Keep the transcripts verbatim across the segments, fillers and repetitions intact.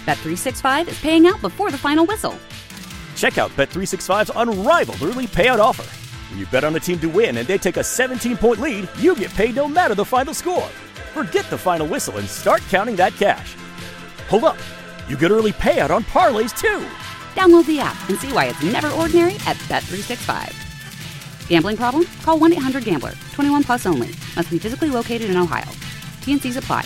Bet three sixty-five is paying out before the final whistle. Check out Bet three sixty-five's unrivaled early payout offer. When you bet on a team to win and they take a seventeen-point lead, you get paid no matter the final score. Forget the final whistle and start counting that cash. Hold up. You get early payout on parlays, too. Download the app and see why it's never ordinary at Bet three sixty-five. Gambling problem? Call one eight hundred gambler. twenty-one plus only. Must be physically located in Ohio. T and C's apply.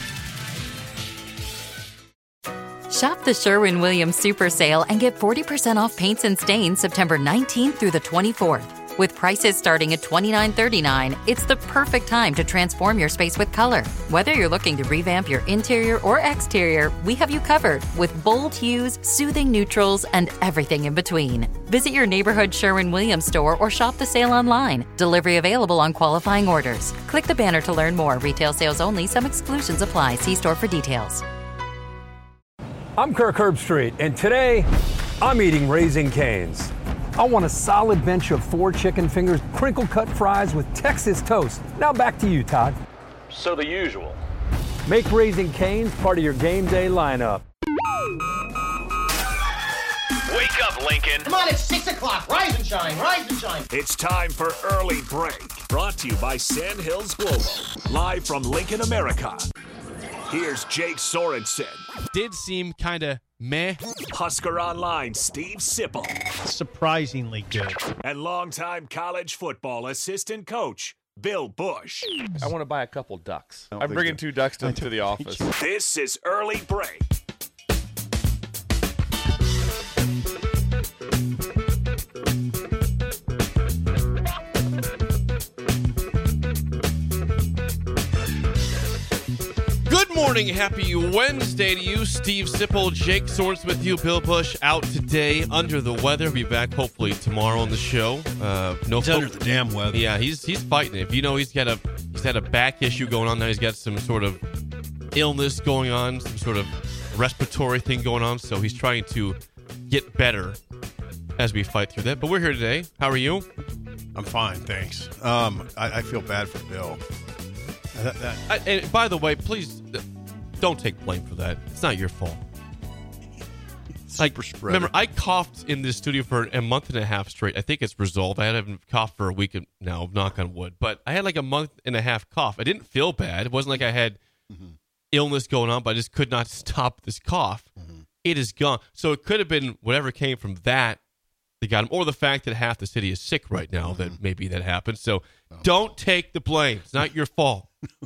Shop the Sherwin-Williams Super Sale and get forty percent off paints and stains September nineteenth through the twenty-fourth. With prices starting at twenty-nine thirty-nine, it's the perfect time to transform your space with color. Whether you're looking to revamp your interior or exterior, we have you covered with bold hues, soothing neutrals, and everything in between. Visit your neighborhood Sherwin-Williams store or shop the sale online. Delivery available on qualifying orders. Click the banner to learn more. Retail sales only. Some exclusions apply. See store for details. I'm Kirk Herbstreit, and today I'm eating Raising Cane's. I want a solid bench of four chicken fingers, crinkle-cut fries with Texas toast. Now back to you, Todd. So the usual. Make Raising Cane's part of your game day lineup. Wake up, Lincoln. Come on, it's six o'clock. Rise and shine, rise and shine. It's time for Early Break. Brought to you by Sandhills Global. Live from Lincoln, America. Here's Jake Sorensen. Did seem kind of meh. Husker Online, Steve Sipple. Surprisingly good. And longtime college football assistant coach, Bill Bush. I want to buy a couple ducks. I'm bringing so. two ducks to, to the office. This is Early Break. Good morning, happy Wednesday to you. Steve Sipple, Jake Sorensen with you. Bill Bush out today under the weather. Be back hopefully tomorrow on the show. Uh, no he's fo- under the damn weather. Yeah, he's he's fighting it. If you know he's got a he's had a back issue going on now. He's got some sort of illness going on, some sort of respiratory thing going on. So he's trying to get better as we fight through that. But we're here today. How are you? I'm fine, thanks. Um, I, I feel bad for Bill. That, that. I, and by the way, please don't take blame for that. It's not your fault. Super like, spreader. Remember, I coughed in this studio for a month and a half straight. I think it's resolved. I haven't coughed for a week now, knock on wood. But I had like a month and a half cough. I didn't feel bad. It wasn't like I had mm-hmm. illness going on, but I just could not stop this cough. Mm-hmm. It is gone. So it could have been whatever came from that that got him, or the fact that half the city is sick right now mm-hmm. that maybe that happened. So oh. don't take the blame. It's not your fault.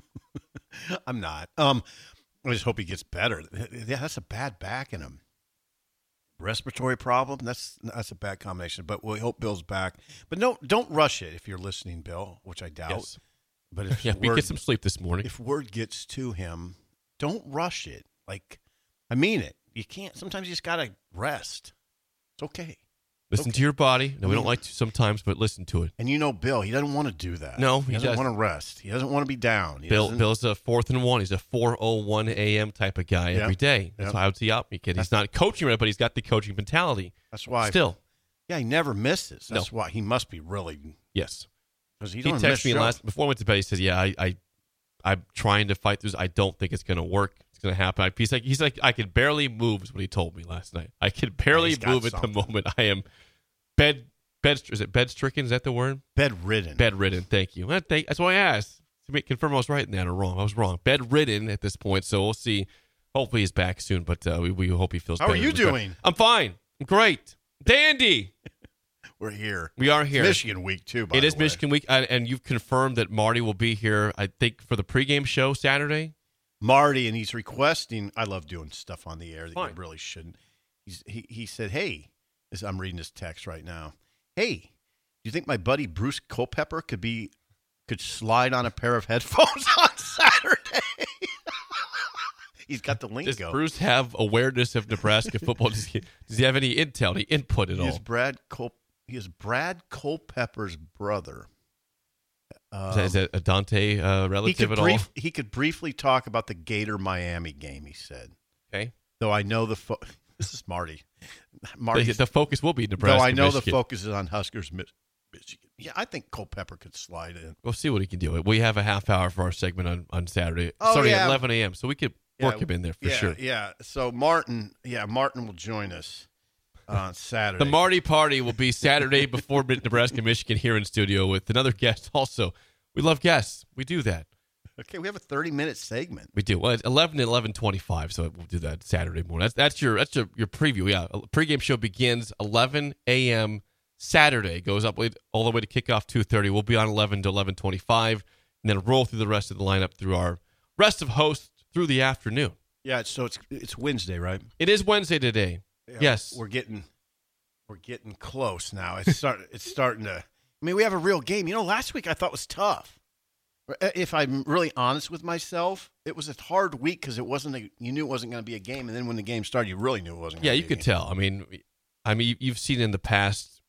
I'm not. Um, I just hope he gets better. Yeah, that's a bad back in him. Respiratory problem. That's that's a bad combination. But we hope Bill's back. But no, don't rush it if you're listening, Bill, which I doubt. Yes. But if yeah, word, we get some sleep this morning. If word gets to him, don't rush it. Like, I mean it. You can't. Sometimes you just gotta rest. It's okay. Listen okay. to your body. No, we don't like to sometimes, but listen to it. And you know Bill, he doesn't want to do that. No, he, he doesn't doesn't. want to rest. He doesn't want to be down. He Bill doesn't... Bill's a fourth and one. He's a four oh one a.m. type of guy yep. every day. That's yep. why I would see up. He's That's... not coaching right, but he's got the coaching mentality. That's why. Still. Yeah, he never misses. That's no. why he must be really. Yes. Because he, he texted me last before I went to bed. He said, "Yeah, I, I, I'm trying to fight through this. I don't think it's going to work. It's going to happen." I, he's like, he's like, I could barely move. Is what he told me last night. I could barely yeah, move at something. the moment. I am bed, bed. Is it bed stricken? Is that the word? Bedridden. Bedridden. Thank you. Well, thank, that's why I asked to make, confirm I was right in that or wrong. I was wrong. Bedridden at this point. So we'll see. Hopefully he's back soon, but uh, we, we hope he feels How better. How are you doing? I'm fine. I'm great. Dandy. We're here. We are here. It's Michigan week, too, by It the is way. Michigan week, and, and you've confirmed that Marty will be here, I think, for the pregame show Saturday. Marty, and he's requesting, I love doing stuff on the air that Fine. you really shouldn't. He's, he, he said, hey, as I'm reading his text right now, hey, do you think my buddy Bruce Culpepper could be could slide on a pair of headphones on Saturday? He's got the lingo. Does Bruce have awareness of Nebraska football? Does he, does he have any intel, any input at he all? Is Brad Cul- he is Brad Culpepper's brother. Um, is, that, is that a Dante uh, relative at brief, all? He could briefly talk about the Gator Miami game, he said. Okay. Though I know the fo- – this is Marty. Marty. The, the focus will be Nebraska, Though I know Michigan. the focus is on Huskers, Michigan. Yeah, I think Culpepper could slide in. We'll see what he can do. We have a half hour for our segment on, on Saturday, oh, starting yeah. at eleven a.m., so we could work him in there for yeah, sure. Yeah. So Martin, yeah, Martin will join us on Saturday. The Marty Party will be Saturday before Nebraska, Michigan here in studio with another guest. Also, we love guests. We do that. Okay, we have a thirty-minute segment. We do. Well, it's eleven to eleven twenty-five, so we'll do that Saturday morning. That's that's your that's your, your preview. Yeah, a pregame show begins eleven a.m. Saturday. Goes up all the way to kickoff two thirty. We'll be on eleven to eleven twenty-five, and then roll through the rest of the lineup through our rest of hosts through the afternoon. Yeah, so it's it's Wednesday, right? It is Wednesday today. Yeah, yes, we're getting we're getting close now. It's start it's starting to. I mean, we have a real game. You know, last week I thought was tough. If I'm really honest with myself, it was a hard week because it wasn't. A, you knew it wasn't going to be a game, and then when the game started, you really knew it wasn't. Yeah, gonna you be could a game. tell. I mean, I mean, you've seen in the past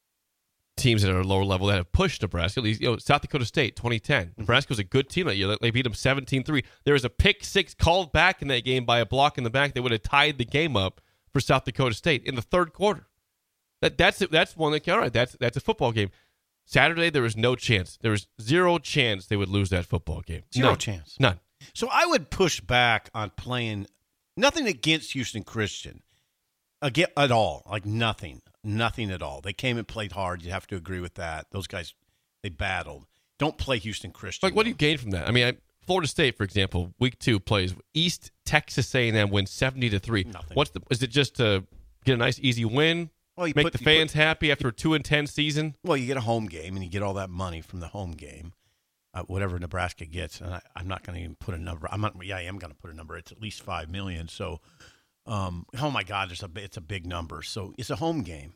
teams that are lower level that have pushed Nebraska. At least, you know, South Dakota State, twenty ten. Mm-hmm. Nebraska was a good team that year. They beat them seventeen three. There was a pick six called back in that game by a block in the back. They would have tied the game up for South Dakota State in the third quarter. That that's that's one that all right. That's that's a football game. Saturday, there was no chance. There was zero chance they would lose that football game. Zero None. chance. None. So I would push back on playing nothing against Houston Christian again, at all. Like nothing. Nothing at all. They came and played hard. You have to agree with that. Those guys, they battled. Don't play Houston Christian. Like, what do you gain from that? I mean, I, Florida State, for example, week two plays East Texas A and M wins seventy to three. Nothing. What's the? Is it just to get a nice easy win? Well, you make put, the you fans put, happy after a two and ten season. Well, you get a home game and you get all that money from the home game, uh, whatever Nebraska gets. And I, I'm not going to even put a number. I'm not. Yeah, I am going to put a number. It's at least five million. So, um, oh my God, there's a it's a big number. So it's a home game.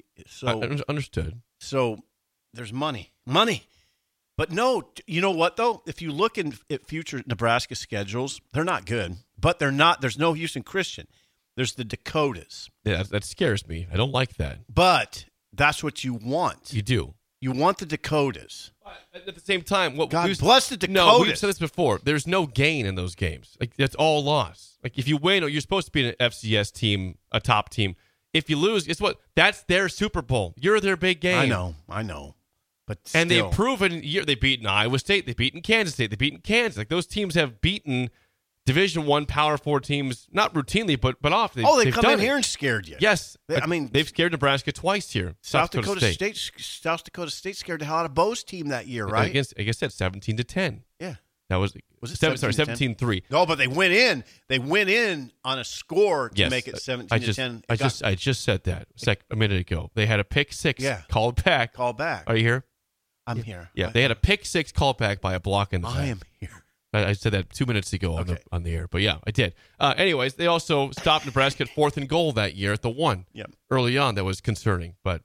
So I understood. So there's money, money. But no, you know what though? If you look in, at future Nebraska schedules, they're not good. But they're not. There's no Houston Christian. There's the Dakotas. Yeah, that scares me. I don't like that. But that's what you want. You do. You want the Dakotas. But at the same time, what God we've, bless the Dakotas. No, we've said this before. There's no gain in those games. Like that's all loss. Like if you win, or you're supposed to be an F C S team, a top team. If you lose, it's what that's their Super Bowl. You're their big game. I know, I know. But and still. they've proven year they've beaten Iowa State, they've beaten Kansas State, they've beaten Kansas. Like those teams have beaten Division One Power Four teams, not routinely, but but often. Oh, they they've come done in it. here and scared you. Yes, They- I mean they've scared Nebraska twice here. South, South Dakota, Dakota State. State. South Dakota State scared the hell out of Bo's team that year, right? Against, I guess that's seventeen to ten. Yeah. That was Was it seven, sorry, seventeen seventeen three. No, but they went in. They went in on a score to Yes, make it seventeen I just, to ten. I Got- just, I just said that a, sec, a minute ago. They had a pick six Yeah. called back. call back. Are you here? I'm here. Yeah, I, they had a pick six called back by a block in the back. I am here. I, I said that two minutes ago on Okay. the on the air, but yeah, I did. Uh, anyways, they also stopped Nebraska at fourth and goal that year at the one. Yep. Early on, that was concerning, but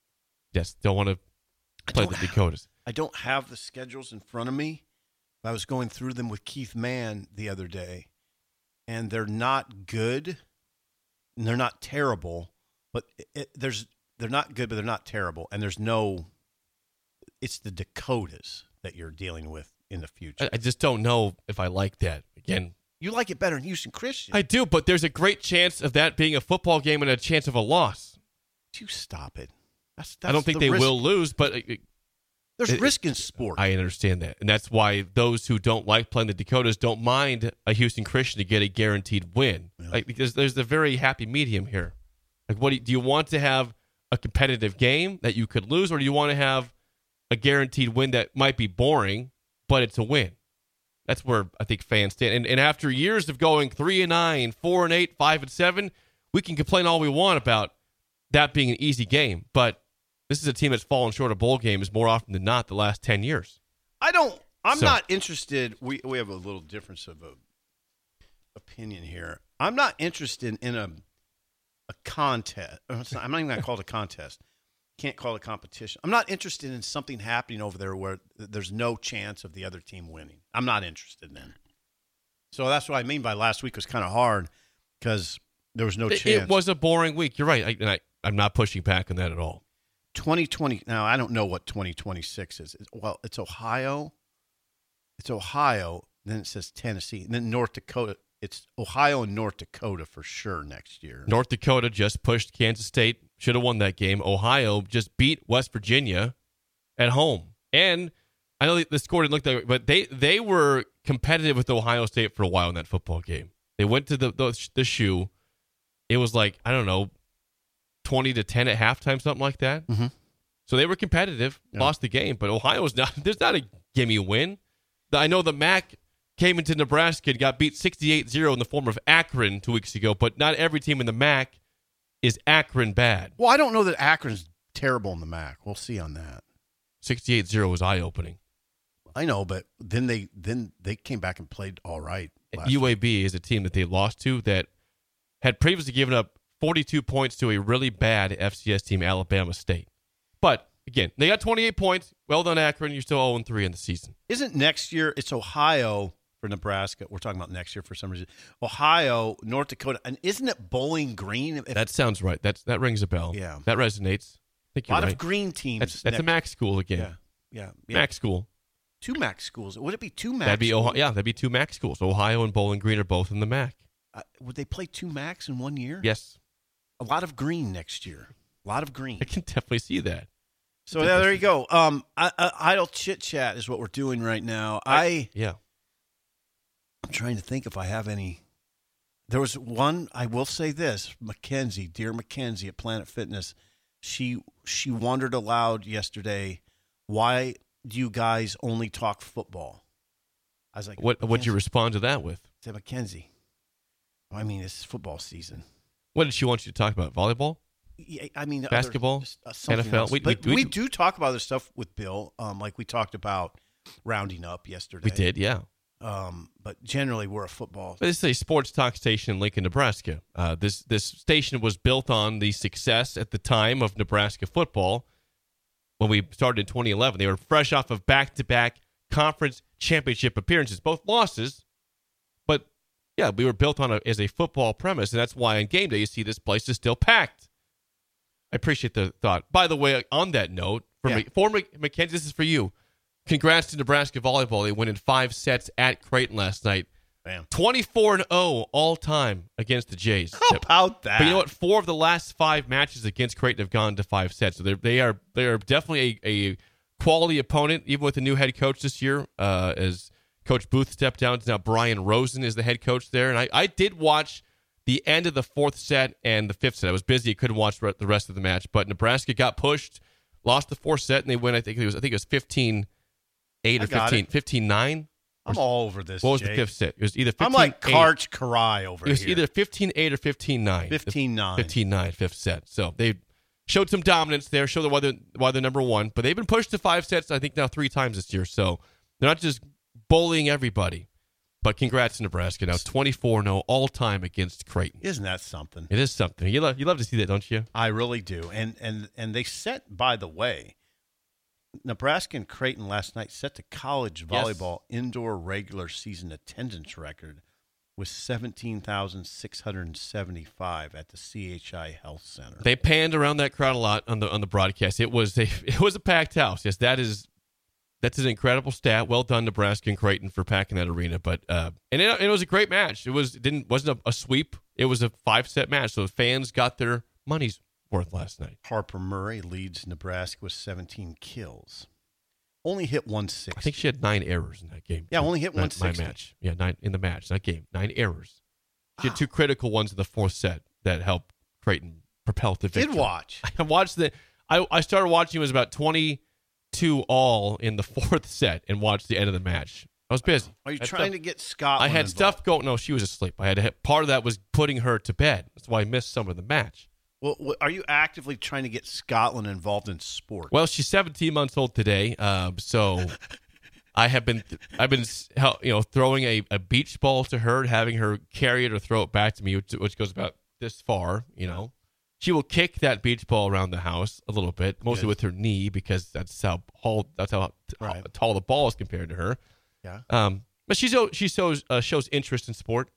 yes, don't want to play the don't Dakotas. I don't have the schedules in front of me. I was going through them with Keith Mann the other day, and they're not good, and they're not terrible, but it, it, there's they're not good, but they're not terrible, and there's no. It's the Dakotas that you're dealing with in the future. I, I just don't know if I like that. Again, you like it better than Houston Christian. I do, but there's a great chance of that being a football game and a chance of a loss. You stop it. That's, that's I don't think the they risk. will lose, but it, There's it, risk in sport. I understand that, and that's why those who don't like playing the Dakotas don't mind a Houston Christian to get a guaranteed win. Yeah. Like because there's a very happy medium here. Like, what do you, do you want to have a competitive game that you could lose, or do you want to have a guaranteed win that might be boring, but it's a win? That's where I think fans stand. And, and after years of going three and nine, four and eight, five and seven, we can complain all we want about that being an easy game, but this is a team that's fallen short of bowl games more often than not the last ten years. I don't. I'm So- not interested. We we have a little difference of a opinion here. I'm not interested in a a contest. or it's not- I'm not even going to call it a contest. Can't call it a competition. I'm not interested in something happening over there where there's no chance of the other team winning. I'm not interested in. So that's what I mean by last week was kind of hard because there was no It, chance. it was a boring week. You're right, I, and I, I'm not pushing back on that at all. twenty twenty. Now I don't know what twenty twenty-six is. Well, it's Ohio. It's Ohio. Then it says Tennessee, and then North Dakota. It's Ohio and North Dakota for sure next year. North Dakota just pushed Kansas State. Should have won that game. Ohio just beat West Virginia at home. And I know the score didn't look that way, but they, they were competitive with Ohio State for a while in that football game. They went to the the, the shoe. It was like, I don't know, twenty to ten at halftime, something like that. Mm-hmm. So they were competitive, yeah. lost the game, but Ohio's not, there's not a gimme win. I know the M A C came into Nebraska and got beat sixty-eight zero in the form of Akron two weeks ago, but not every team in the M A C is Akron bad. Well, I don't know that Akron's terrible in the M A C. We'll see on that. sixty-eight zero was eye-opening. I know, but then they then they came back and played all right. U A B is a team that they lost to that had previously given up forty-two points to a really bad F C S team, Alabama State. But, again, they got twenty-eight points. Well done, Akron. You're still oh and three in the season. Isn't next year, it's Ohio for Nebraska. We're talking about next year for some reason. Ohio, North Dakota, and isn't it Bowling Green? If, that sounds right. That's, that rings a bell. Yeah. That resonates. I think a lot you're right. of green teams. That's, that's a M A C school again. Yeah. Yeah. yeah. M A C school. Two M A C schools. Would it be two M A C that'd be schools? Ohio, yeah, that'd be two M A C schools. Ohio and Bowling Green are both in the M A C. Uh, would they play two M A Cs in one year? Yes. A lot of green next year. A lot of green. I can definitely see that. So yeah, there you go. Um, I, I, idle chit chat is what we're doing right now. I, I yeah. I'm trying to think if I have any. There was one. I will say this: Mackenzie, dear Mackenzie at Planet Fitness, she she wondered aloud yesterday, why do you guys only talk football? I was like, what? What'd you respond to that with? I said, Mackenzie. I mean, it's football season. What did she want you to talk about? Volleyball? Yeah, I mean, basketball, other, uh, N F L. We, we, we, we do talk about other stuff with Bill, um, like we talked about rounding up yesterday. We did, yeah. Um, but generally, we're a football. But this is a sports talk station in Lincoln, Nebraska. Uh, this this station was built on the success at the time of Nebraska football. When we started in twenty eleven, they were fresh off of back-to-back conference championship appearances, both losses. But yeah, we were built on a, as a football premise, and that's why on game day you see this place is still packed. I appreciate the thought. By the way, on that note, for, yeah. for Mackenzie, this is for you. Congrats to Nebraska volleyball. They win in five sets at Creighton last night. Bam. twenty-four and oh all time against the Jays. How about that? But you know what? Four of the last five matches against Creighton have gone to five sets. So they are they are definitely a, a quality opponent, even with the new head coach this year. Uh, as Coach Booth stepped down, now Brian Rosen is the head coach there. And I, I did watch the end of the fourth set and the fifth set. I was busy; I couldn't watch the rest of the match. But Nebraska got pushed, lost the fourth set, and they win. I think it was I think it was fifteen eight or fifteen nine. I'm all over this. What was Jake. the fifth set? It was either fifteen I'm like Karch Karai over here. It was here. Either fifteen eight or fifteen nine. fifteen nine. fifteen nine, fifth set. So they showed some dominance there, showed why they're, why they're number one. But they've been pushed to five sets, I think, now three times this year. So they're not just bullying everybody. But congrats to Nebraska. Now twenty-four and oh all-time against Creighton. Isn't that something? It is something. You love, you love to see that, don't you? I really do. And and and they set, by the way, Nebraska and Creighton last night set the college volleyball yes. indoor regular season attendance record with seventeen thousand six hundred seventy-five at the C H I Health Center. They panned around that crowd a lot on the on the broadcast. It was a it was a packed house. Yes, that is that's an incredible stat. Well done, Nebraska and Creighton, for packing that arena. But uh, and it, it was a great match. It was it didn't wasn't a, a sweep. It was a five set match. So the fans got their money's worth last night. Harper Murray leads Nebraska with seventeen kills. Only hit one sixty. I think she had nine errors in that game. Yeah, only hit one sixty. My match. Yeah, nine in the match, not game. Nine errors. She had two critical ones in the fourth set that helped Creighton propel to victory. Did watch. I watched the. I, I started watching. It was about twenty-two all in the fourth set, and watched the end of the match. I was busy. Are you I trying stuff, to get Scotland I had involved? stuff going. No, she was asleep. I had to hit, part of that was putting her to bed. That's why I missed some of the match. Well, are you actively trying to get Scotland involved in sport? Well, she's seventeen months old today, uh, so I have been, I've been, you know, throwing a, a beach ball to her, having her carry it or throw it back to me, which, which goes about this far. You know, she will kick that beach ball around the house a little bit, mostly Good. with her knee, because that's how tall, that's how, right. how tall the ball is compared to her. Yeah. Um, but she's she shows uh, shows interest in sport.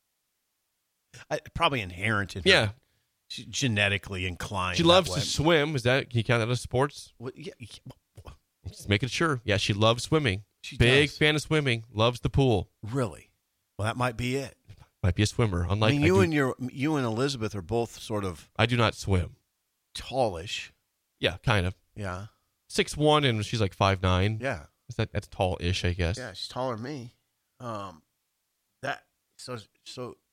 I, probably inherent in her. Yeah. She's genetically inclined. She loves to swim. Is that, can you count that as sports? Well, yeah. Just making sure. Yeah, she loves swimming. She Big does. fan of swimming. Loves the pool. Really? Well, that might be it. Might be a swimmer. Unlike I mean, you I do, and your you and Elizabeth are both sort of. I do not swim. Tallish. Yeah, kind of. Yeah. six one and she's like five nine. Yeah. Is that that's tall-ish, I guess. Yeah, she's taller than me. Um, that so so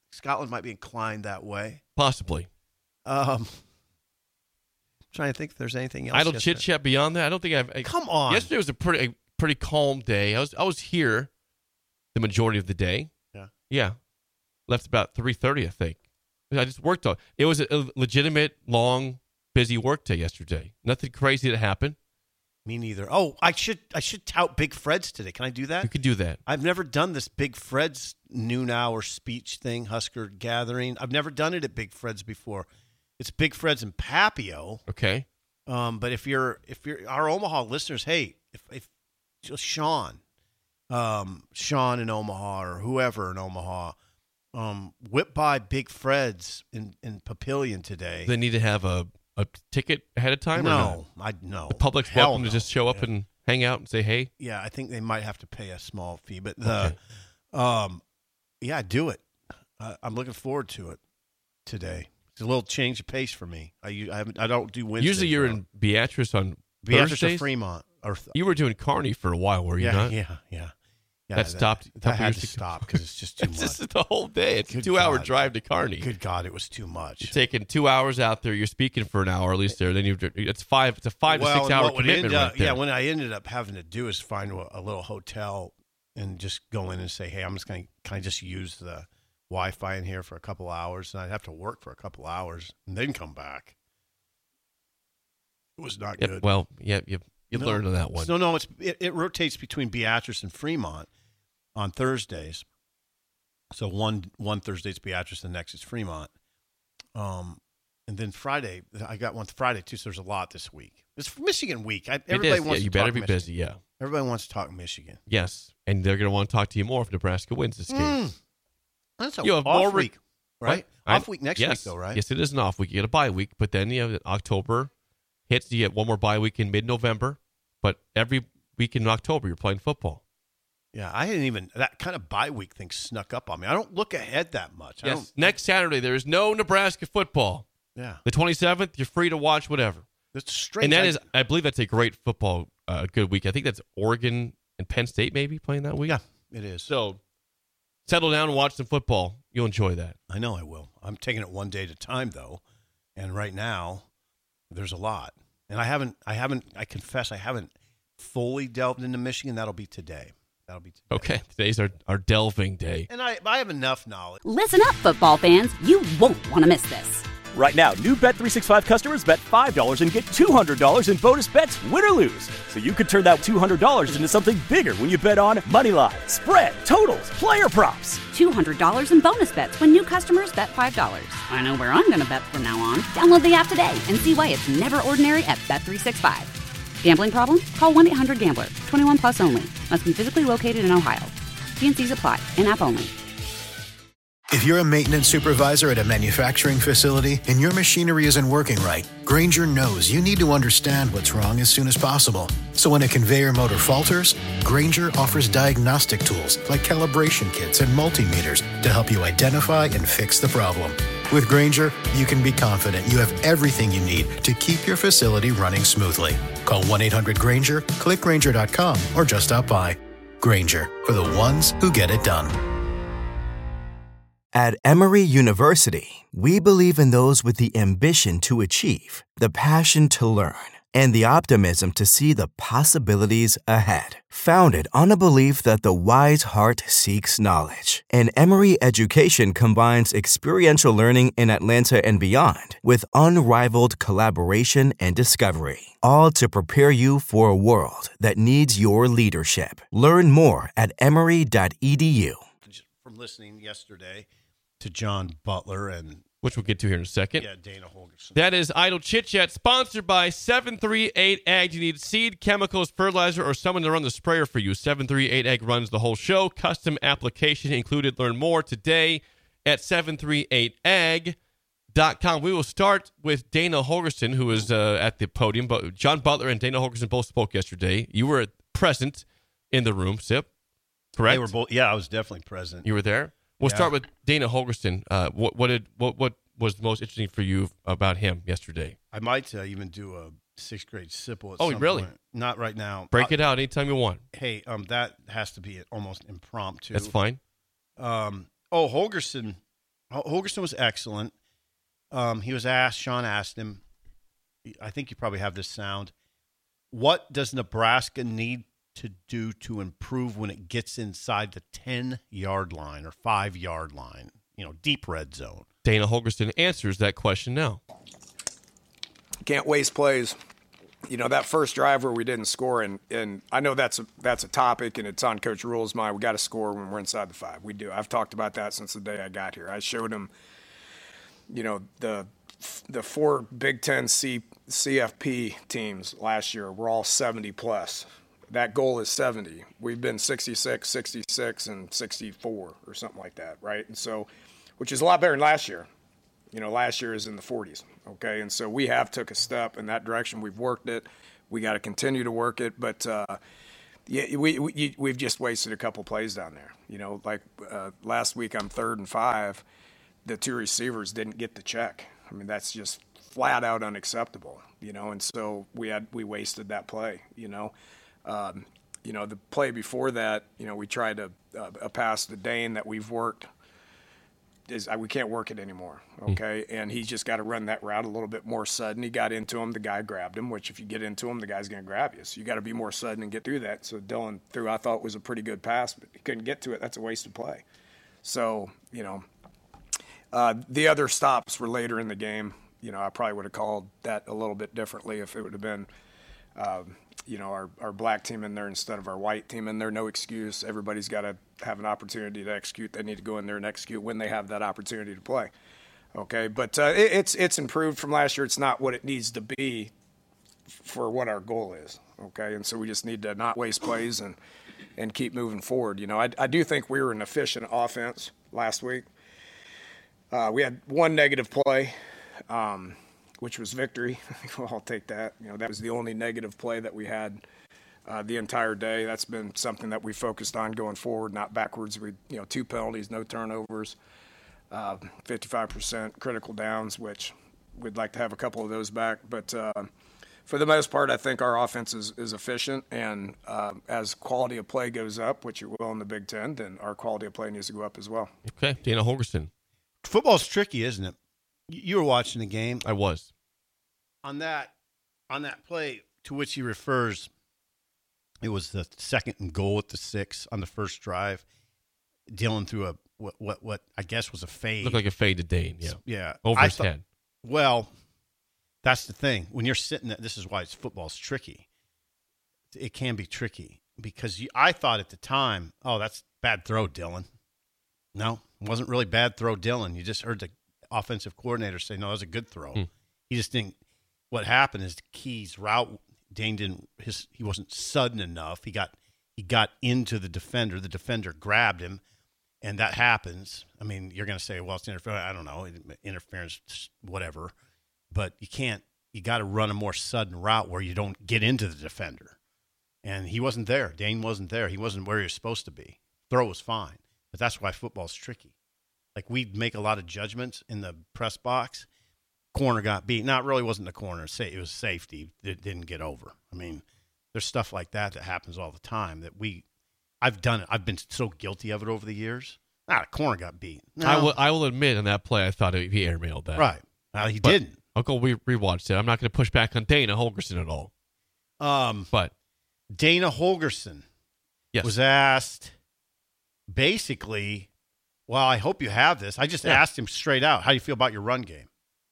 Scotland might be inclined that way. Possibly. Um, I'm trying to think if there's anything else. Idle yesterday. chit chat beyond that. I don't think I've. I, Come on. Yesterday was a pretty a pretty calm day. I was I was here the majority of the day. Yeah. Yeah. Left about three thirty, I think. I just worked on. It was a legitimate, long, busy work day yesterday. Nothing crazy that happened. Me neither. Oh, I should I should tout Big Fred's today. Can I do that? You could do that. I've never done this Big Fred's noon hour speech thing, Husker gathering. I've never done it at Big Fred's before. It's Big Fred's in Papio. Okay. Um, but if you're if you're our Omaha listeners, hey, if if just Sean, um, Sean in Omaha or whoever in Omaha, um, whip by Big Fred's in in Papillion today. They need to have a. A ticket ahead of time? No, or not? I no. The public's Hell welcome no. to just show up yeah. and hang out and say hey. Yeah, I think they might have to pay a small fee, but the, Okay. um, yeah, do it. Uh, I'm looking forward to it today. It's a little change of pace for me. I u- I, haven't, I don't do Wednesdays. Usually you're now. in Beatrice on Beatrice Thursdays. or Fremont. Or th- You were doing Kearney for a while, were you yeah, not? yeah, yeah, yeah. That stopped a That, couple had years to ago. stop because it's just too It's much. just the whole day. It's Good a two-hour God. drive to Kearney. Good God, it was too much. You're taking two hours out there. You're speaking for an hour at least there. Then you it's five. It's a five well, to six and hour what would commitment end up- right there. Yeah, what I ended up having to do is find a, a little hotel and just go in and say, hey, I'm just going to kind of just use the Wi-Fi in here for a couple hours, and I'd have to work for a couple hours and then come back. It was not Yep, good. well, yeah, you you No. learned on that one. No, no, it's it, it rotates between Beatrice and Fremont on Thursdays. So one one Thursday it's Beatrice, the next is Fremont. Um, and then Friday I got one Friday too. So there's a lot this week. It's Michigan week. I, It everybody is. wants Yeah, you to talk better be Michigan. busy. Yeah. Everybody wants to talk Michigan. Yes, and they're going to want to talk to you more if Nebraska wins this game. Mm. That's a You have off more re- week, right? What? Off week next yes. week though, right? Yes, it is an off week. You get a bye week, but then you have October hits. You get one more bye week in mid-November, but every week in October you're playing football. Yeah, I didn't even that kind of bye week thing snuck up on me. I don't look ahead that much. I Yes. don't, Next Saturday there is no Nebraska football. yeah, The twenty-seventh, you're free to watch whatever. that's strange. And that I- is, I believe that's a great football, uh, good week. I think that's Oregon and Penn State maybe playing that week. yeah, it is. So settle down and watch some football. You'll enjoy that. I know I will. I'm taking it one day at a time, though, and right now there's a lot, and I haven't, I haven't, I confess, I haven't fully delved into Michigan. That'll be today. That'll be today. Okay, today's our, our delving day. And I, I have enough knowledge. Listen up, football fans. You won't want to miss this. Right now, new Bet three sixty-five customers bet five dollars and get two hundred dollars in bonus bets, win or lose. So you could turn that two hundred dollars into something bigger when you bet on money line, spread, totals, player props. two hundred dollars in bonus bets when new customers bet five dollars. I know where I'm going to bet from now on. Download the app today and see why it's never ordinary at Bet three sixty-five. Gambling problem? Call one eight hundred gambler. twenty-one plus only. Must be physically located in Ohio. T N Cs apply. In-app only. If you're a maintenance supervisor at a manufacturing facility and your machinery isn't working right, Grainger knows you need to understand what's wrong as soon as possible. So when a conveyor motor falters, Grainger offers diagnostic tools like calibration kits and multimeters to help you identify and fix the problem. With Grainger, you can be confident you have everything you need to keep your facility running smoothly. Call one eight hundred Grainger, click Grainger dot com, or just stop by. Grainger, for the ones who get it done. At Emory University, we believe in those with the ambition to achieve, the passion to learn, and the optimism to see the possibilities ahead. Founded on a belief that the wise heart seeks knowledge, and Emory education combines experiential learning in Atlanta and beyond with unrivaled collaboration and discovery, all to prepare you for a world that needs your leadership. Learn more at emory dot e d u. From listening yesterday to John Butler and Which we'll get to here in a second. yeah, Dana Holgerson. That is Idle Chit Chat, sponsored by seven three eight Ag. You need seed, chemicals, fertilizer, or someone to run the sprayer for you. seven three eight Ag runs the whole show. Custom application included. Learn more today at seven three eight ag dot com. We will start with Dana Holgerson, who is uh, at the podium. But John Butler and Dana Holgerson both spoke yesterday. You were present in the room, Sip, correct? They were both. Yeah, I was definitely present. You were there? We'll Yeah. start with Dana Holgerson. Uh, what, what did what what was the most interesting for you about him yesterday? I might uh, even do a sixth grade sipple. At Oh, some really? point. Not right now. Break Uh, it out anytime you want. Hey, um, that has to be almost impromptu. That's fine. Um, oh, Holgerson, Holgorsen was excellent. Um, he was asked, Sean asked him, I think you probably have this sound. What does Nebraska need to do to improve when it gets inside the ten-yard line or five-yard line, you know, deep red zone? Dana Holgorsen answers that question now. Can't waste plays. You know, that first drive where we didn't score, and, and I know that's a, that's a topic, and it's on Coach Rule's mind. We got to score when we're inside the five. We do. I've talked about that since the day I got here. I showed him, you know, the the four Big Ten C, CFP teams last year were all seventy plus. That goal is seventy. We've been sixty-six, sixty-six, and sixty-four or something like that, right? And so, which is a lot better than last year. You know, last year is in the forties, okay? And so we have took a step in that direction. We've worked it. We got to continue to work it. But, uh, yeah, we, we, we've just wasted a couple plays down there. You know, like uh, last week on third and five, the two receivers didn't get the check. I mean, that's just flat out unacceptable, you know? And so we had we wasted that play, you know? Um, you know, the play before that, you know, we tried to uh, a pass to Dane that we've worked. Is we can't work it anymore, okay? Mm. And he's just got to run that route a little bit more sudden. He got into him, the guy grabbed him, which if you get into him, the guy's going to grab you. So you got to be more sudden and get through that. So Dylan threw, I thought, was a pretty good pass, but he couldn't get to it. That's a wasted play. So, you know, uh, the other stops were later in the game. You know, I probably would have called that a little bit differently if it would have been, um, you know, our, our black team in there instead of our white team in there. No excuse. Everybody's got to have an opportunity to execute. They need to go in there and execute when they have that opportunity to play. Okay, but uh, it, it's it's improved from last year. It's not what it needs to be for what our goal is. Okay, and so we just need to not waste plays and and keep moving forward. You know, I, I do think we were an efficient offense last week. Uh, we had one negative play, um, which was victory. Well, I'll take that. You know, that was the only negative play that we had Uh, the entire day. That's been something that we focused on going forward, not backwards. We, you know, two penalties, no turnovers, uh, fifty-five percent critical downs, which we'd like to have a couple of those back. But uh, for the most part, I think our offense is, is efficient. And uh, as quality of play goes up, which it will in the Big Ten, then our quality of play needs to go up as well. Okay, Dana Holgorsen. Football's tricky, isn't it? You were watching the game. I was. On that, on that play to which he refers, it was the second and goal at the six on the first drive. Dylan threw a what what what I guess was a fade. Looked like a fade to Dane, yeah. Yeah. Over I his thought, head. Well, that's the thing. When you're sitting there, this is why it's football's tricky. It can be tricky because you, I thought at the time, oh, that's bad throw, Dylan. No, it wasn't really bad throw, Dylan. You just heard the offensive coordinator say, no, that was a good throw. Hmm. He just didn't. What happened is the Key's route. Dane didn't. His he wasn't sudden enough. He got he got into the defender. The defender grabbed him, and that happens. I mean, you're going to say, well, it's interference. I don't know, interference, whatever. But you can't. You got to run a more sudden route where you don't get into the defender. And he wasn't there. Dane wasn't there. He wasn't where he was supposed to be. Throw was fine, but that's why football's tricky. Like we make a lot of judgments in the press box. Corner got beat. Now, it really wasn't the corner. It was safety that didn't get over. I mean, there's stuff like that that happens all the time that we – I've done it. I've been so guilty of it over the years. Ah, the corner got beat. No. I will I will admit on that play I thought he airmailed that. Right. Now, he but didn't. I'll go re- rewatch it. I'm not going to push back on Dana Holgorsen at all. Um, but Dana Holgorsen yes. was asked basically – well, I hope you have this. I just yeah. asked him straight out, how do you feel about your run game?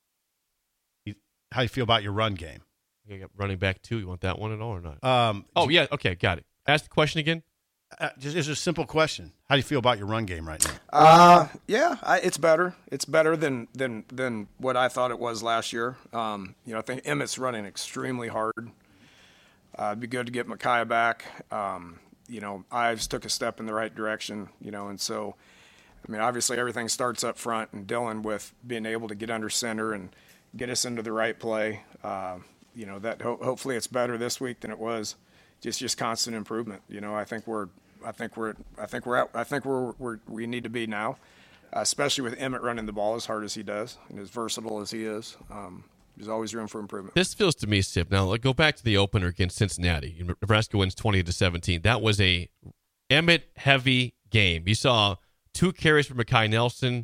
How do you feel about your run game? You got running back two. You want that one at all or not? Um, oh, yeah. Okay, got it. Ask the question again. Uh, just, it's a simple question. How do you feel about your run game right now? Uh, yeah, I, it's better. It's better than, than than what I thought it was last year. Um, you know, I think Emmett's running extremely hard. Uh, it'd be good to get Micaiah back. Um, you know, Ives took a step in the right direction, you know, and so, I mean, obviously everything starts up front, and Dylan with being able to get under center and get us into the right play. Uh, you know, that ho- hopefully it's better this week than it was. Just just constant improvement. You know, I think we're I think we're I think we're at, I think we're, we're we need to be now, uh, especially with Emmett running the ball as hard as he does and as versatile as he is. Um, there's always room for improvement. This feels to me, Sip. Now, like, go back to the opener against Cincinnati. Nebraska wins twenty to seventeen. That was a Emmett heavy game. You saw two carries for Mekhi Nelson,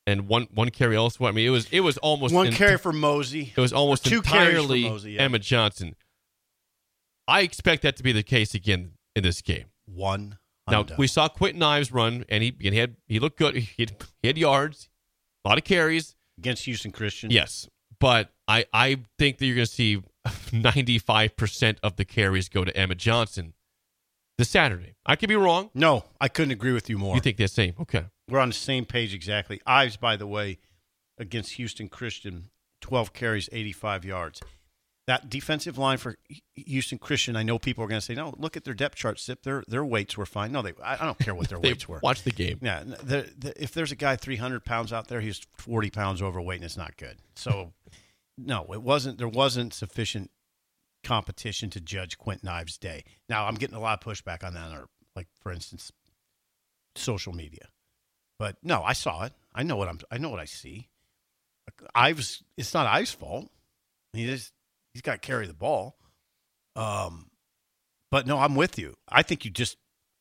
and one one carry elsewhere. I mean, it was it was almost one in, carry for Mosey. It was almost two entirely carries for Mosey, yeah. Emmett Johnson. I expect that to be the case again in this game. One. Now we saw Quentin Ives run, and he and he had he looked good. He had, he had yards, a lot of carries against Houston Christian. Yes, but I I think that you're going to see ninety-five percent of the carries go to Emmett Johnson this Saturday. I could be wrong. No, I couldn't agree with you more. You think the same? Okay. We're on the same page exactly. Ives, by the way, against Houston Christian, twelve carries, eighty-five yards. That defensive line for Houston Christian, I know people are going to say, no, look at their depth chart, Sip. Their their weights were fine. No, they. I don't care what their weights were. Watch the game. Yeah. The, the, if there's a guy three hundred pounds out there, he's forty pounds overweight, and it's not good. So, no, it wasn't. There wasn't sufficient competition to judge Quentin Ives' day. Now, I'm getting a lot of pushback on that, or like, for instance, social media. But no, I saw it. I know what I'm. I know what I see. Ives. It's not Ives' fault. He just. He's got to carry the ball. Um, but, no, I'm with you. I think you just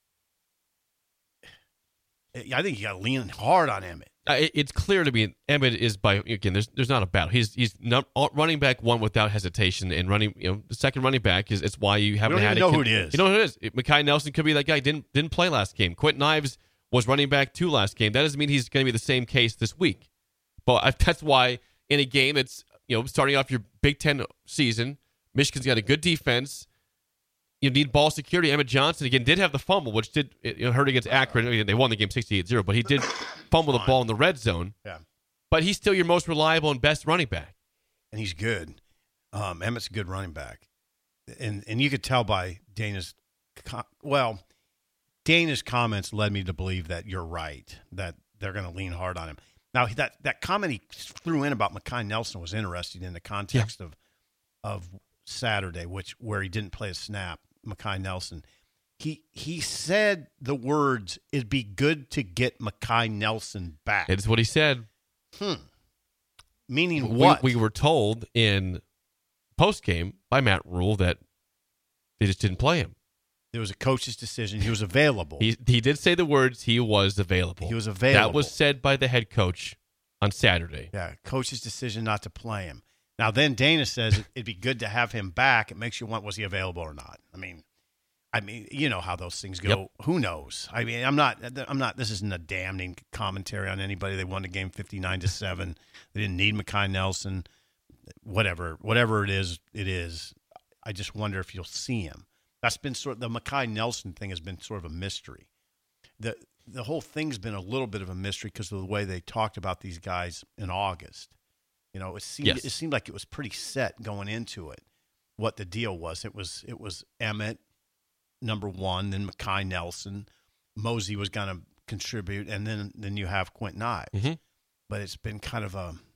– I think you got to lean hard on Emmett. Uh, it, it's clear to me Emmett is by – again, there's there's not a battle. He's he's not, running back one without hesitation, and running – you know, the second running back is it's why you haven't we don't had even it. know who it is. You know who it is. Mekhi Nelson could be that guy. Didn't didn't play last game. Quentin Ives was running back two last game. That doesn't mean he's going to be the same case this week. But I, that's why in a game it's – you know, starting off your Big Ten season, Michigan's got a good defense. You need ball security. Emmett Johnson, again, did have the fumble, which did you know, hurt against Akron. I mean, they won the game sixty-eight zero, but he did fumble the ball in the red zone. Yeah. But he's still your most reliable and best running back. And he's good. Um, Emmett's a good running back. And and you could tell by Dana's – well, Dana's comments led me to believe that you're right, that they're going to lean hard on him. Now, that, that comment he threw in about Mekhi Nelson was interesting in the context yeah. of of Saturday, which where he didn't play a snap, Mekhi Nelson. He he said the words, it'd be good to get Mekhi Nelson back. It's what he said. Hmm. Meaning what? We, we were told in postgame by Matt Rule that they just didn't play him. It was a coach's decision. He was available. He he did say the words, he was available. He was available. That was said by the head coach on Saturday. Yeah, coach's decision not to play him. Now, then Dana says it'd be good to have him back. It makes you want, was he available or not? I mean, I mean, you know how those things go. Yep. Who knows? I mean, I'm not, I'm not, this isn't a damning commentary on anybody. They won the game fifty-nine to seven. They didn't need Mekhi Nelson. Whatever, whatever it is, it is. I just wonder if you'll see him. That's been sort of, the Mekhi Nelson thing has been sort of a mystery. The the whole thing's been a little bit of a mystery because of the way they talked about these guys in August. You know, it seemed yes. it seemed like it was pretty set going into it. What the deal was, it was it was Emmett, number one, then Mekhi Nelson, Mosey was going to contribute, and then then you have Quentin Ives. Mm-hmm. But it's been kind of a,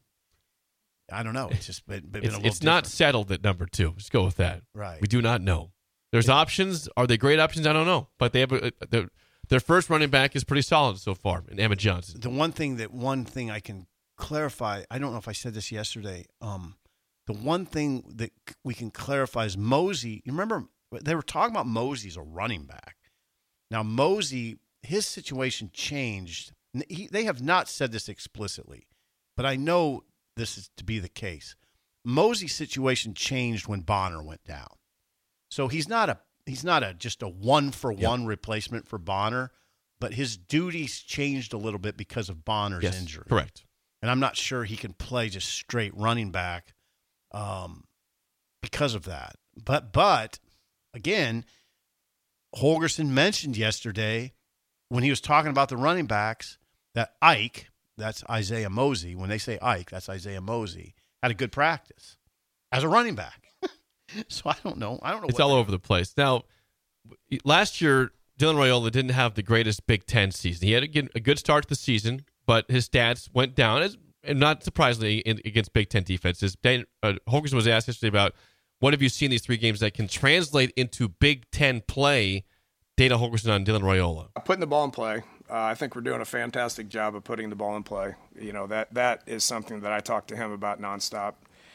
I don't know, it's just been, been it's, a little It's not different. settled at number two. Let's go with that. Right. We do not know. There's options. Are they great options? I don't know. But they have a, their, their first running back is pretty solid so far, in Emmett Johnson. The one thing that one thing I can clarify, I don't know if I said this yesterday. Um, the one thing that we can clarify is Mosey. You remember they were talking about Mosey as a running back. Now Mosey, his situation changed. He, they have not said this explicitly, but I know this is to be the case. Mosey's situation changed when Bonner went down. So he's not a he's not a just a one for one yep. replacement for Bonner, but his duties changed a little bit because of Bonner's yes, injury. Correct. And I'm not sure he can play just straight running back um, because of that. But but again, Holgorsen mentioned yesterday when he was talking about the running backs that Ike, that's Isaiah Mosey. When they say Ike, that's Isaiah Mosey, had a good practice as a running back. So I don't know. I don't know. It's all over the place. Now, last year, Dylan Raiola didn't have the greatest Big Ten season. He had a, a good start to the season, but his stats went down, as, and not surprisingly, in, against Big Ten defenses. Dan, uh, Holgorsen was asked yesterday about what have you seen these three games that can translate into Big Ten play. Dana Holgorsen on Dylan Raiola. Putting the ball in play. Uh, I think we're doing a fantastic job of putting the ball in play. You know, that that is something that I talk to him about nonstop.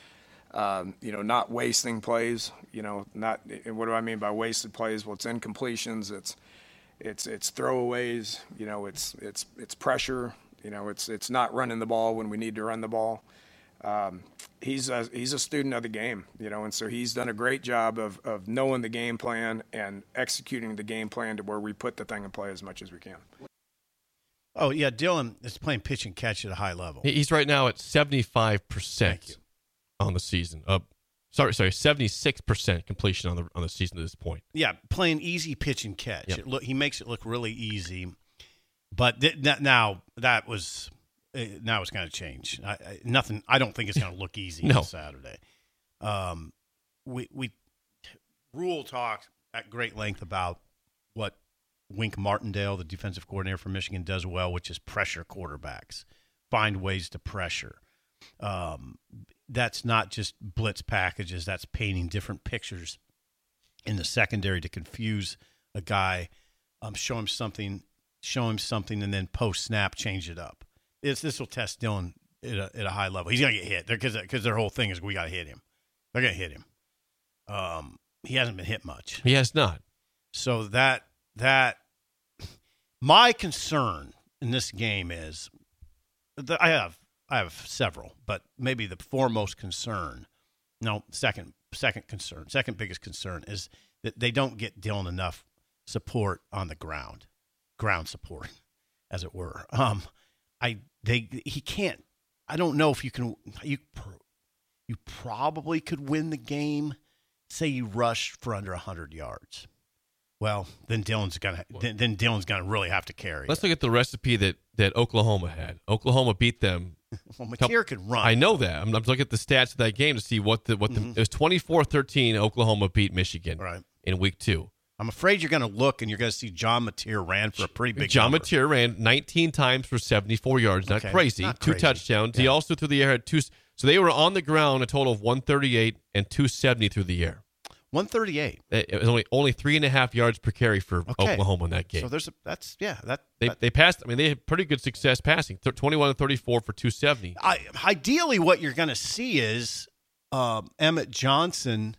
Um, you know, not wasting plays, you know, not, and what do I mean by wasted plays? Well, it's incompletions, it's, it's, it's throwaways, you know, it's, it's, it's pressure, You know, it's it's not running the ball when we need to run the ball. Um, he's a, he's a student of the game, you know, and so he's done a great job of, of knowing the game plan and executing the game plan to where we put the thing in play as much as we can. Oh, yeah, Dylan is playing pitch and catch at a high level. He's right now at seventy-five percent on the season. Uh, sorry, sorry, seventy-six percent completion on the on the season at this point. Yeah, playing easy pitch and catch. Yep. It look, he makes it look really easy. But th- th- now that was uh, now it's going to change. I, I, nothing. I don't think it's going to look easy No. on Saturday. Um, we we Rule talked at great length about what Wink Martindale, the defensive coordinator for Michigan, does well, which is pressure quarterbacks, find ways to pressure. Um, that's not just blitz packages. That's painting different pictures in the secondary to confuse a guy, um, show him something. show him something, and then post-snap change it up. It's, this will test Dylan at a, at a high level. He's going to get hit because because their whole thing is we got to hit him. They're going to hit him. Um, he hasn't been hit much. He has not. So that that my concern in this game is that I have I have several, but maybe the foremost concern, no, second second concern, second biggest concern is that they don't get Dylan enough support on the ground. ground support, as it were. Um, I they he can't. I don't know if you can. You you probably could win the game. Say you rush for under a hundred yards. Well, then Dylan's gonna then, then Dylan's gonna really have to carry. Let's it. look at the recipe that, that Oklahoma had. Oklahoma beat them. Well, McTeer could run. I know that. I'm, I'm looking at the stats of that game to see what the what the Mhm. it was twenty-four thirteen. Oklahoma beat Michigan right in week two. I'm afraid you're going to look and you're going to see John Mateer ran for a pretty big John number. Mateer ran nineteen times for seventy-four yards. Not Okay, crazy. not two crazy. touchdowns. Yeah. He also through the air had two. So they were on the ground a total of one thirty-eight and two seventy through the air. one thirty-eight. It was only only three and a half yards per carry for Okay. Oklahoma in that game. So there's a that's yeah that they that, they passed. I mean, they had pretty good success passing. Th- twenty-one and thirty-four for two seventy. I, ideally, what you're going to see is um, Emmett Johnson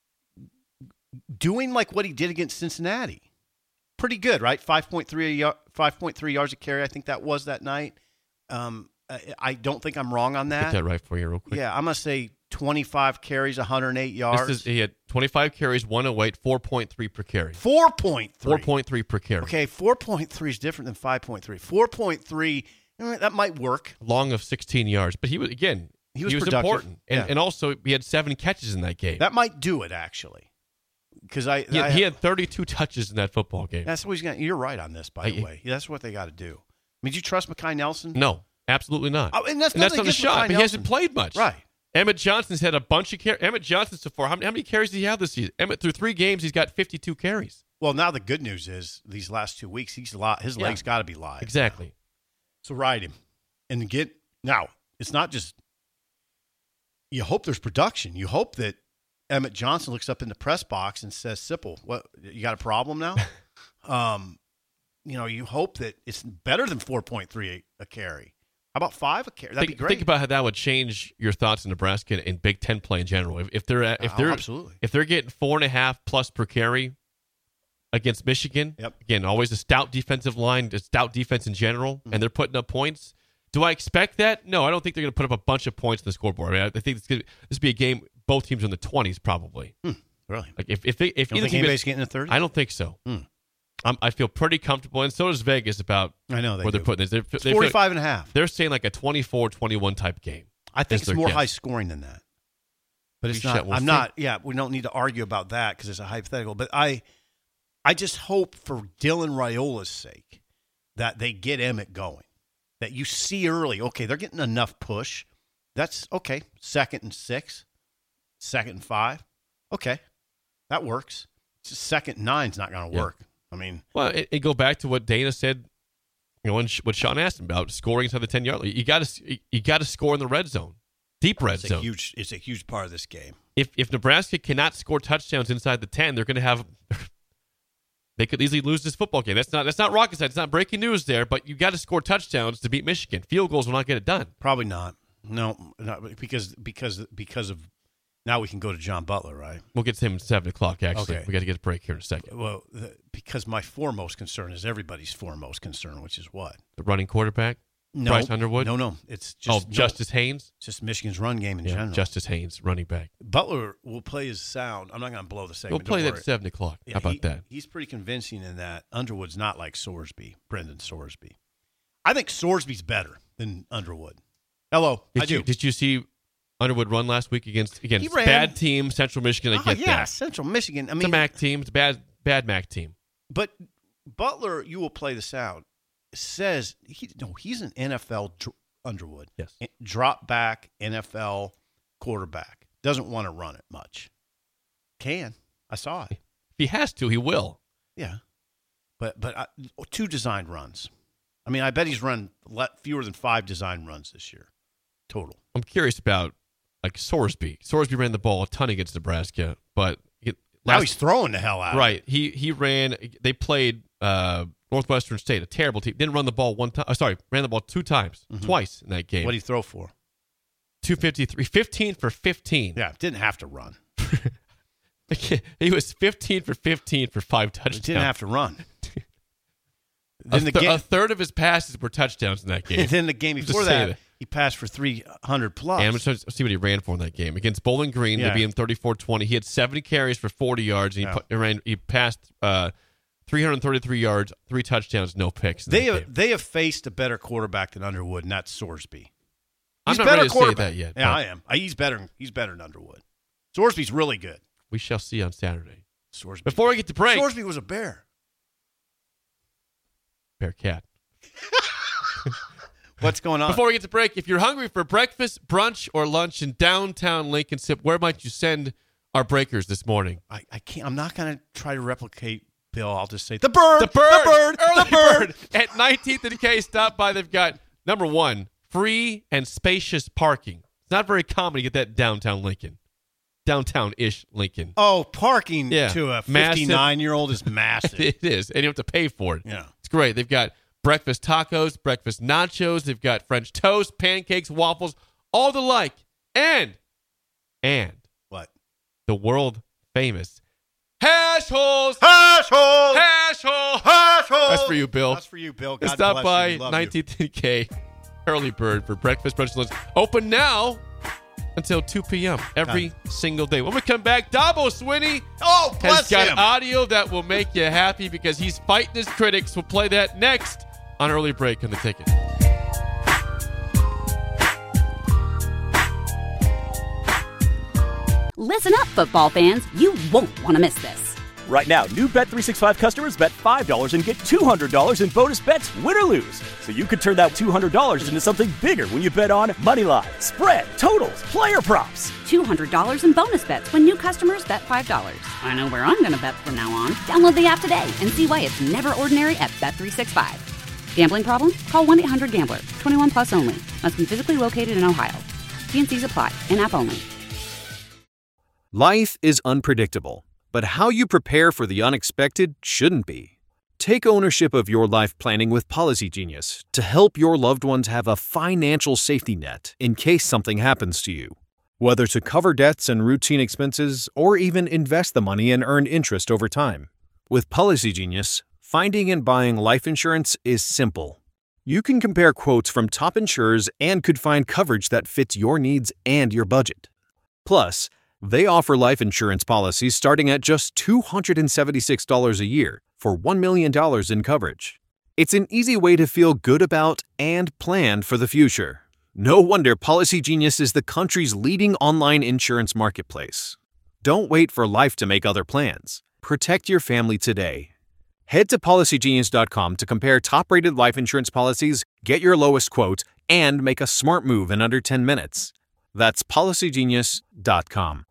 doing like what he did against Cincinnati. Pretty good, right? five point three five point three yards a carry, I think that was that night. Um, I, I don't think I'm wrong on that. Get that right for you real quick. Yeah, I'm going to say twenty-five carries, one hundred eight yards. This is, he had twenty-five carries, one oh eight, four point three per carry. four point three. four point three per carry. Okay, four point three is different than five point three. four point three, eh, that might work. Long of sixteen yards. But he was, again, He was, he was productive. important. And, Yeah. and also, he had seven catches in that game. That might do it, actually. Because I, he, I he had thirty-two touches in that football game. That's what he's going. You're right on this, by I- the way. That's what they got to do. I mean, do you trust Mekhi Nelson? No, absolutely not. Oh, and that's and that's nothing not a against shot, Mekhi but he Nelson. hasn't played much. Right. Emmett Johnson's had a bunch of carries. Emmett Johnson so far, how many, how many carries did he have this season? Emmett, through three games, he's got fifty-two carries. Well, now the good news is these last two weeks, he's li- his Yeah. legs got to be live. Exactly. So ride him and get now. It's not just you hope there's production. You hope that Emmett Johnson looks up in the press box and says, "Sipple, what you got a problem now?" um, you know, you hope that it's better than four point three a carry. How about five a carry? That'd think, be great. Think about how that would change your thoughts in Nebraska and Big Ten play in general. If, if they're at, if Oh, they're absolutely. if they're getting four and a half plus per carry against Michigan, Yep. again, always a stout defensive line, a stout defense in general, Mm-hmm. and they're putting up points. Do I expect that? No, I don't think they're going to put up a bunch of points on the scoreboard. I mean, I think it's gonna, this would be a game. Both teams are in the twenties, probably. Hmm, really? Like if if they, if You don't either think team anybody's is- getting a thirty? I don't think so. Hmm. I'm, I feel pretty comfortable, and so does Vegas about I know they where do. they're putting this. They're, It's they feel forty-five like- and a half. They're saying like a twenty-four twenty-one type game. I think That's it's their more guess. high scoring than that. But it's We not. shall- we'll I'm see. not. Yeah, we don't need to argue about that because it's a hypothetical. But I, I just hope for Dylan Raiola's sake that they get Emmett going. That you see early. Okay, they're getting enough push. That's okay. Second and six, second and five. Okay, that works. It's just second and nine's not going to Yeah. work. I mean, Well, it, it go back to what Dana said. You know, when, what Sean asked him about scoring inside the ten yard line. You got to you got to score in the red zone, deep red it's a zone. huge. It's a huge part of this game. If if Nebraska cannot score touchdowns inside the ten, they're going to have. They could easily lose this football game. That's not that's not rocket science. It's not breaking news there. But you got to score touchdowns to beat Michigan. Field goals will not get it done. Probably not. No, not because because because of now we can go to John Butler, right? We'll get to him at seven o'clock. Actually, Okay. we got to get a break here in a second. Well, the, because my foremost concern is everybody's foremost concern, which is what The running quarterback. No, Bryce Underwood? No, no. It's just oh, no, Justice Haynes? It's just Michigan's run game in yeah, general. Justice Haynes, running back. Butler will play his sound. I'm not going to blow the segment. We'll play Don't that worry. at seven o'clock. Yeah, How about he, that? He's pretty convincing in that Underwood's not like Sorsby, Brendan Sorsby. I think Sorsby's better than Underwood. Hello, Did I you, do. Did you see Underwood run last week against against He ran. bad team Central Michigan? I Oh, get yeah, that. Central Michigan. I mean, it's a MAC team. It's a bad, bad MAC team. But Butler, you will play the sound, says he no, he's an N F L dr- Underwood. Yes. Drop back N F L quarterback. Doesn't want to run it much. Can. I saw it. If he has to, he will. Yeah. But but uh, two designed runs. I mean, I bet he's run le- fewer than five design runs this year total. I'm curious about like Sorsby. Sorsby ran the ball a ton against Nebraska, but he, Now last, he's throwing the hell out. Right. He he ran. They played uh, Northwestern State, a terrible team. Didn't run the ball one time. Oh, sorry, ran the ball two times, Mm-hmm. twice in that game. What did he throw for? two fifty-three, fifteen for fifteen. Yeah, didn't have to run. He was fifteen for fifteen for five touchdowns. He didn't have to run. a, Then the th- ga- a third of his passes were touchdowns in that game. And then the game Just before saying that, he passed for three hundred plus. And I'm just to see what he ran for in that game against Bowling Green. Yeah. They beat him thirty-four twenty. He had seventy carries for forty yards. And he, Yeah. put, he ran. He passed uh, three hundred thirty-three yards, three touchdowns, no picks. in They that have, game. they have faced a better quarterback than Underwood, and that's Sorsby. I'm He's not better ready to say quarterback. that yet. Yeah, but I am. He's better. He's better than Underwood. Sorsby's really good. We shall see on Saturday. Sorsby. Before we get to break, Sorsby was a bear. Bearcat. What's going on? Before we get to break, if you're hungry for breakfast, brunch, or lunch in downtown Lincoln, Sip, where might you send our breakers this morning? I, I can't. I'm not going to try to replicate Bill. I'll just say the bird, The bird, the bird, early the bird. bird at nineteenth and K. Stop by. They've got number one, free and spacious parking. It's not very common to get that downtown Lincoln, downtown-ish Lincoln. Oh, parking Yeah. to a Massive. fifty-nine-year-old is massive. It is, and you have to pay for it. Yeah. It's great. They've got breakfast tacos, breakfast nachos. They've got French toast, pancakes, waffles, all the like, and and What? the world famous hash holes. Hash hole. Hash hole. Hash hole. That's for you, Bill. That's for you, Bill. God Stop bless by you. We love nineteenth and K, Early Bird for breakfast, brunch, and lunch. Open now until two p.m. every single day. When we come back, Dabo Swinney Oh, bless has got him. audio that will make you happy because he's fighting his critics. We'll play that next on Early Break on the Ticket. Listen up, football fans. You won't want to miss this. Right now, new Bet three sixty-five customers bet five dollars and get two hundred dollars in bonus bets, win or lose. So you could turn that two hundred dollars into something bigger when you bet on money line, spread, totals, player props. two hundred dollars in bonus bets when new customers bet five dollars. I know where I'm going to bet from now on. Download the app today and see why it's never ordinary at Bet three sixty-five. Gambling problem? Call one eight hundred gambler. twenty-one plus only. Must be physically located in Ohio. T and C's apply. In-app only. Life is unpredictable, but how you prepare for the unexpected shouldn't be. Take ownership of your life planning with Policy Genius to help your loved ones have a financial safety net in case something happens to you. Whether to cover debts and routine expenses or even invest the money and earn interest over time. With Policy Genius, finding and buying life insurance is simple. You can compare quotes from top insurers and could find coverage that fits your needs and your budget. Plus, they offer life insurance policies starting at just two hundred seventy-six dollars a year for one million dollars in coverage. It's an easy way to feel good about and plan for the future. No wonder Policy Genius is the country's leading online insurance marketplace. Don't wait for life to make other plans. Protect your family today. Head to policy genius dot com to compare top-rated life insurance policies, get your lowest quote, and make a smart move in under ten minutes. That's policy genius dot com.